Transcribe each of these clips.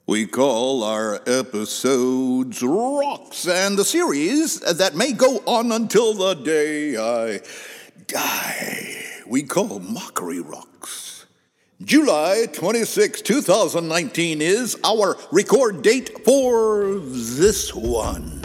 We call our episodes Rocks, and the series that may go on until the day I die, we call Mockery Rocks. July 26, 2019 is our record date for this one.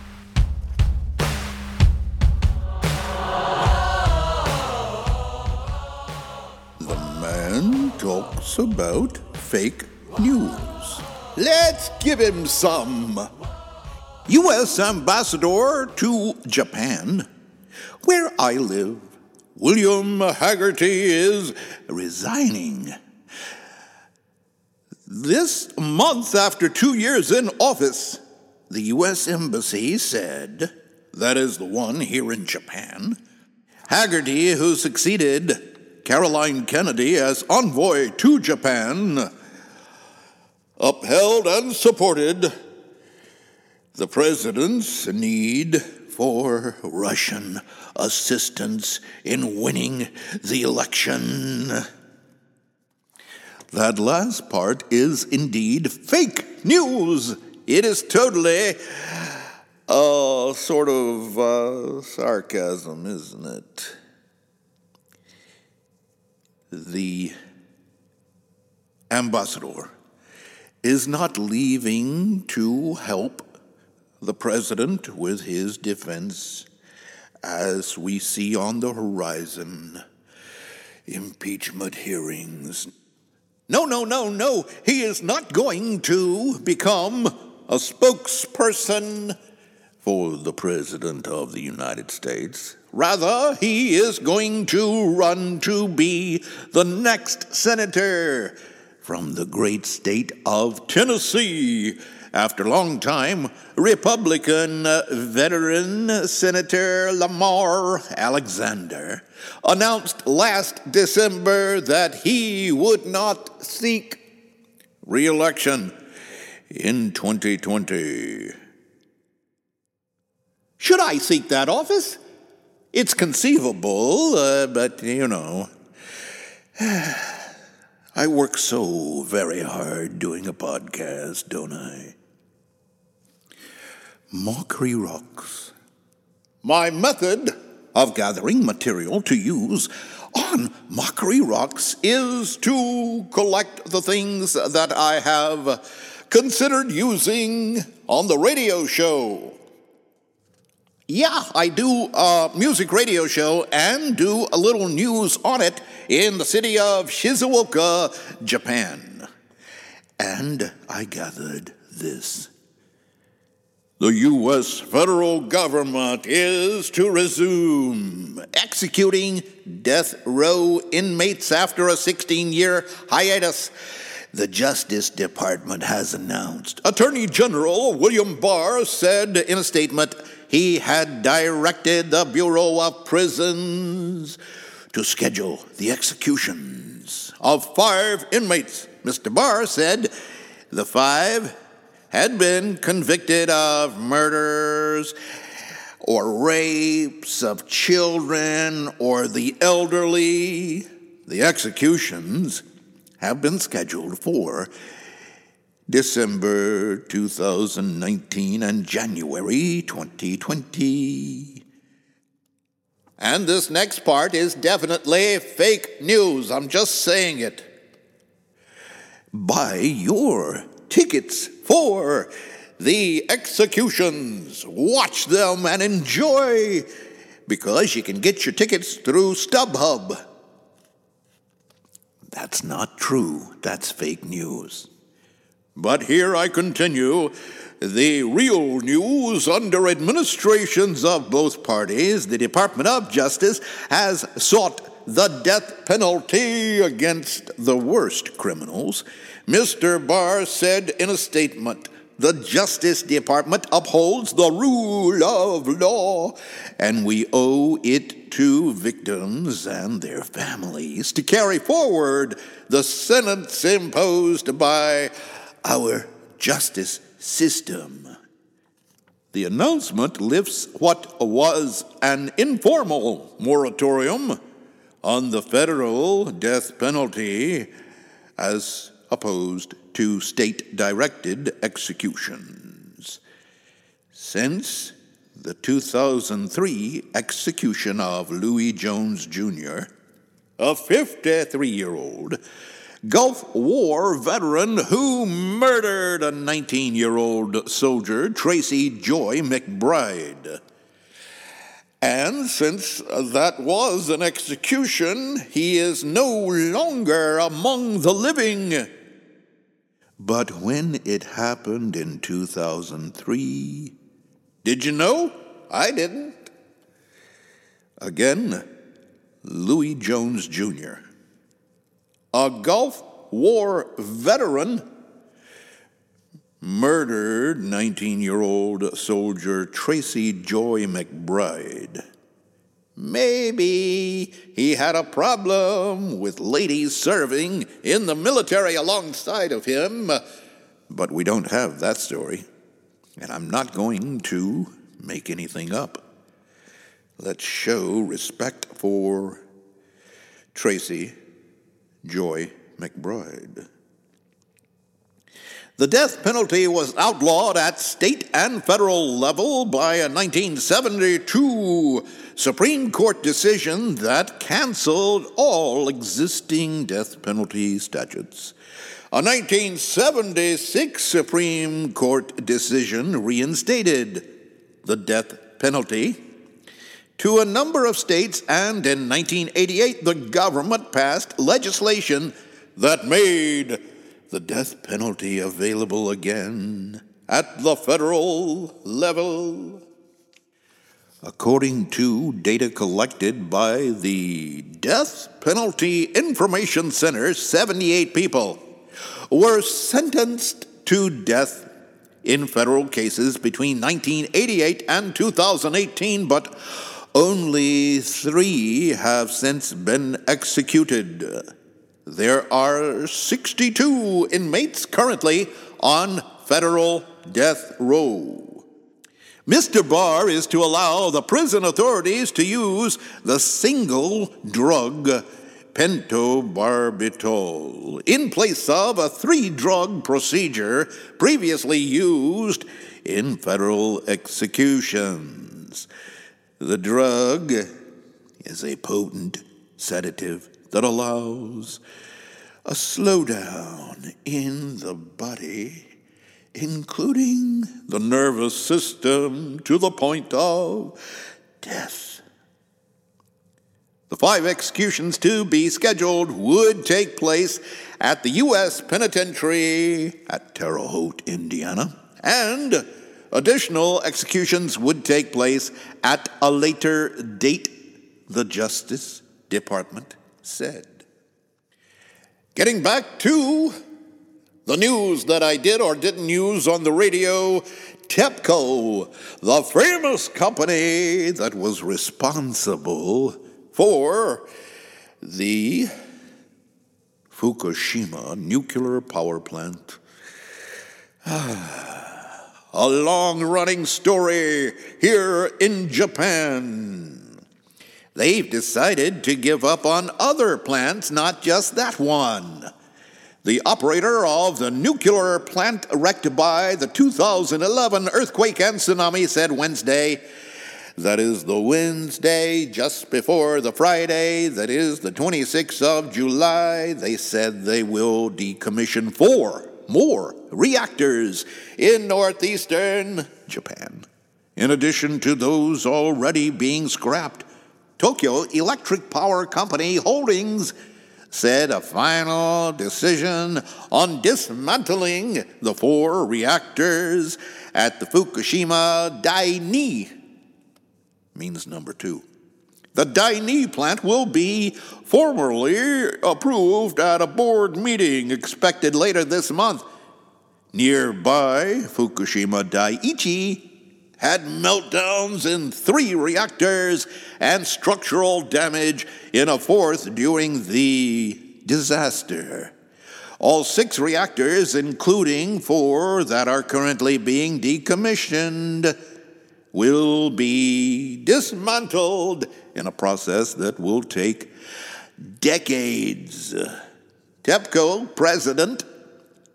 The man talks about fake news. Let's give him some. U.S. Ambassador to Japan, where I live, William Haggerty is resigning. This month, after 2 years in office, the U.S. Embassy said, that is the one here in Japan, Haggerty, who succeeded Caroline Kennedy as envoy to Japan, upheld and supported the president's need for Russian assistance in winning the election. That last part is indeed fake news. It is totally sort of sarcasm, isn't it? The ambassador is not leaving to help the president with his defense, as we see on the horizon impeachment hearings. No. He is not going to become a spokesperson for the President of the United States. Rather, he is going to run to be the next senator from the great state of Tennessee, after longtime Republican veteran Senator Lamar Alexander announced last December that he would not seek re-election in 2020. Should I seek that office? It's conceivable, but you know, I work so very hard doing a podcast, don't I? Mockery Rocks. My method of gathering material to use on Mockery Rocks is to collect the things that I have considered using on the radio show. Yeah, I do a music radio show and do a little news on it in the city of Shizuoka, Japan. And I gathered this. The U.S. federal government is to resume executing death row inmates after a 16-year hiatus, the Justice Department has announced. Attorney General William Barr said in a statement he had directed the Bureau of Prisons to schedule the executions of 5 inmates. Mr. Barr said the 5 had been convicted of murders or rapes of children or the elderly. The executions have been scheduled for December 2019 and January 2020. And this next part is definitely fake news. I'm just saying it. Buy your tickets for the executions. Watch them and enjoy, because you can get your tickets through StubHub. That's not true. That's fake news. But here I continue. The real news: under administrations of both parties, the Department of Justice has sought the death penalty against the worst criminals. Mr. Barr said in a statement, the Justice Department upholds the rule of law, and we owe it to victims and their families to carry forward the sentence imposed by our justice system. The announcement lifts what was an informal moratorium on the federal death penalty as opposed to state-directed executions. Since the 2003 execution of Louis Jones, Jr., a 53-year-old Gulf War veteran who murdered a 19-year-old soldier, Tracy Joy McBride. And since that was an execution, he is no longer among the living. But when it happened in 2003, did you know? I didn't. Again, Louis Jones, Jr., a Gulf War veteran, murdered 19-year-old soldier Tracy Joy McBride. Maybe he had a problem with ladies serving in the military alongside of him, but we don't have that story, and I'm not going to make anything up. Let's show respect for Tracy Joy McBride. The death penalty was outlawed at state and federal level by a 1972 Supreme Court decision that canceled all existing death penalty statutes. A 1976 Supreme Court decision reinstated the death penalty to a number of states, and in 1988 the government passed legislation that made the death penalty available again at the federal level. According to data collected by the Death Penalty Information Center, 78 people were sentenced to death in federal cases between 1988 and 2018, but only 3 have since been executed. There are 62 inmates currently on federal death row. Mr. Barr is to allow the prison authorities to use the single drug pentobarbital in place of a 3-drug procedure previously used in federal executions. The drug is a potent sedative that allows a slowdown in the body, including the nervous system, to the point of death. The 5 executions to be scheduled would take place at the U.S. Penitentiary at Terre Haute, Indiana, and additional executions would take place at a later date, the Justice Department said. Getting back to the news that I did or didn't use on the radio, TEPCO, the famous company that was responsible for the Fukushima nuclear power plant. A long-running story here in Japan. They've decided to give up on other plants, not just that one. The operator of the nuclear plant wrecked by the 2011 earthquake and tsunami said Wednesday, that is the Wednesday just before the Friday, that is the 26th of July, they said they will decommission 4 more reactors in northeastern Japan, in addition to those already being scrapped. Tokyo Electric Power Company Holdings said a final decision on dismantling the 4 reactors at the Fukushima Daini means number 2. The Daini plant will be formally approved at a board meeting expected later this month. Nearby, Fukushima Daiichi had meltdowns in 3 reactors and structural damage in a 4th during the disaster. All 6 reactors, including 4 that are currently being decommissioned, will be dismantled in a process that will take decades. TEPCO President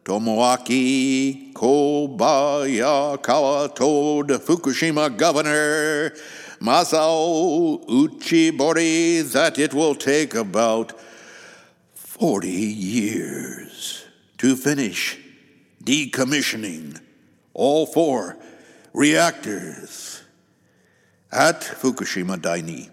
Tomoaki Kobayakawa told Fukushima Governor Masao Uchibori that it will take about 40 years to finish decommissioning all 4 reactors at Fukushima Daini.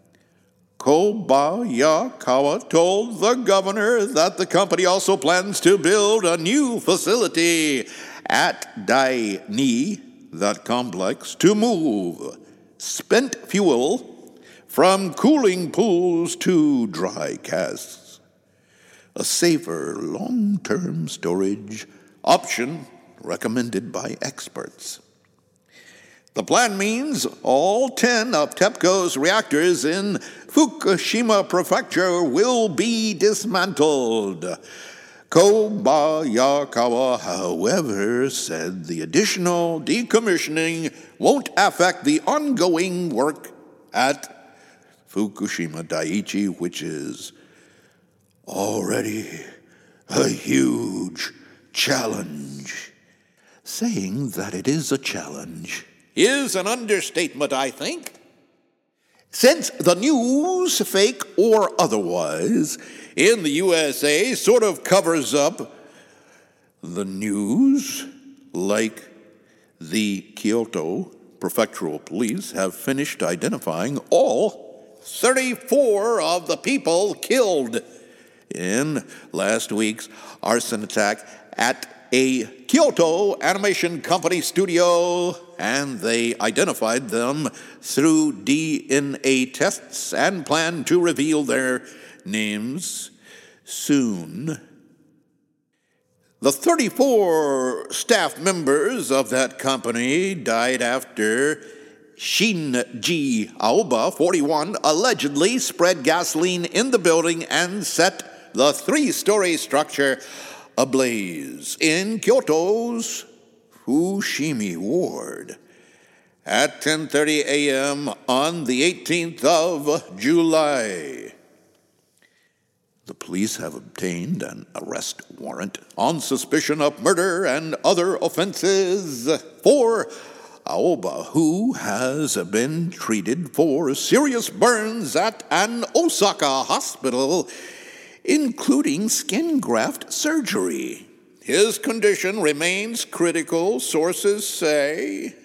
Kobayakawa told the governor that the company also plans to build a new facility at Daini, that complex, to move spent fuel from cooling pools to dry casks, a safer long-term storage option recommended by experts. The plan means all 10 of TEPCO's reactors in Fukushima Prefecture will be dismantled. Kobayakawa, however, said the additional decommissioning won't affect the ongoing work at Fukushima Daiichi, which is already a huge challenge. Saying that it is a challenge is an understatement, I think. Since the news, fake or otherwise, in the USA sort of covers up the news, like the Kyoto Prefectural Police have finished identifying all 34 of the people killed in last week's arson attack at a Kyoto Animation Company studio, and they identified them through DNA tests and plan to reveal their names soon. The 34 staff members of that company died after Shinji Aoba, 41, allegedly spread gasoline in the building and set the 3-story structure ablaze in Kyoto's Fushimi Ward at 10:30 a.m. on the 18th of July. The police have obtained an arrest warrant on suspicion of murder and other offenses for Aoba, who has been treated for serious burns at an Osaka hospital, including skin graft surgery. His condition remains critical, sources say.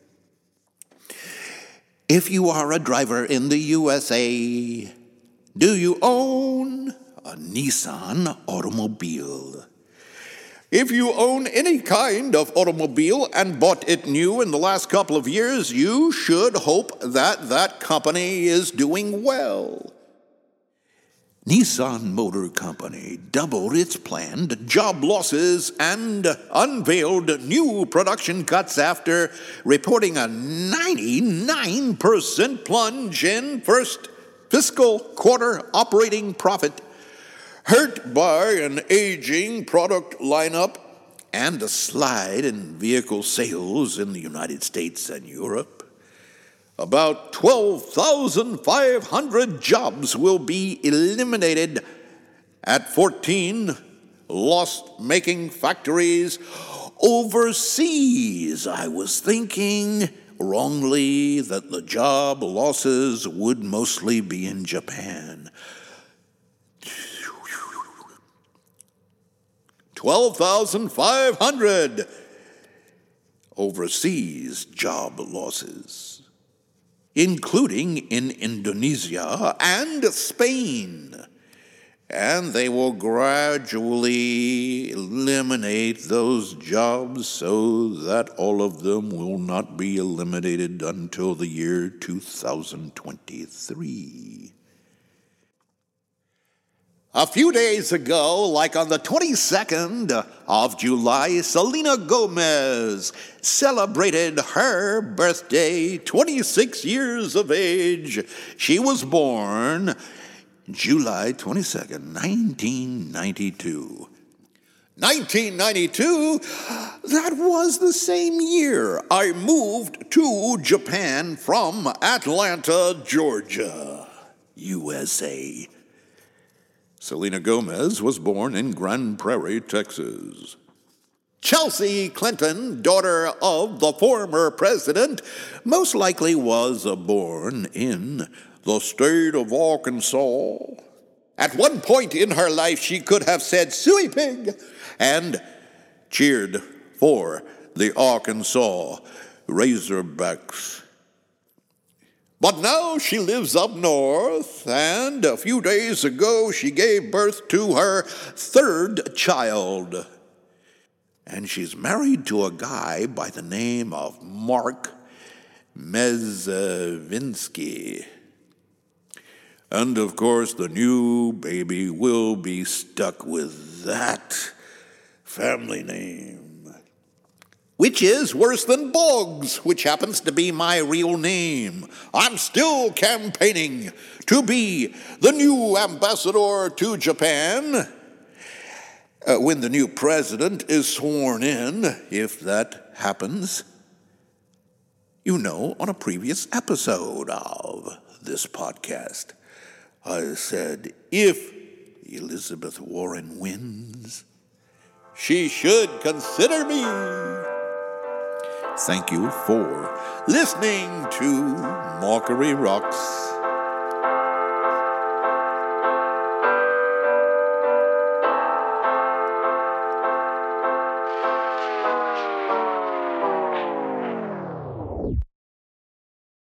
If you are a driver in the USA, do you own a Nissan automobile? If you own any kind of automobile and bought it new in the last couple of years, you should hope that that company is doing well. Nissan Motor Company doubled its planned job losses and unveiled new production cuts after reporting a 99% plunge in first fiscal quarter operating profit, hurt by an aging product lineup and a slide in vehicle sales in the United States and Europe. About 12,500 jobs will be eliminated at 14 loss-making factories overseas. I was thinking wrongly that the job losses would mostly be in Japan. 12,500 overseas job losses, including in Indonesia and Spain. And they will gradually eliminate those jobs so that all of them will not be eliminated until the year 2023. A few days ago, like on the 22nd of July, Selena Gomez celebrated her birthday, 26 years of age. She was born July 22nd, 1992. 1992, that was the same year I moved to Japan from Atlanta, Georgia, USA. Selena Gomez was born in Grand Prairie, Texas. Chelsea Clinton, daughter of the former president, most likely was born in the state of Arkansas. At one point in her life, she could have said "Suey Pig" and cheered for the Arkansas Razorbacks. But now she lives up north, and a few days ago she gave birth to her third child. And she's married to a guy by the name of Mark Mezvinsky. And of course, the new baby will be stuck with that family name, which is worse than Boggs, which happens to be my real name. I'm still campaigning to be the new ambassador to Japan when the new president is sworn in, if that happens. You know, on a previous episode of this podcast, I said if Elizabeth Warren wins, she should consider me. Thank you for listening to Mockery Rocks.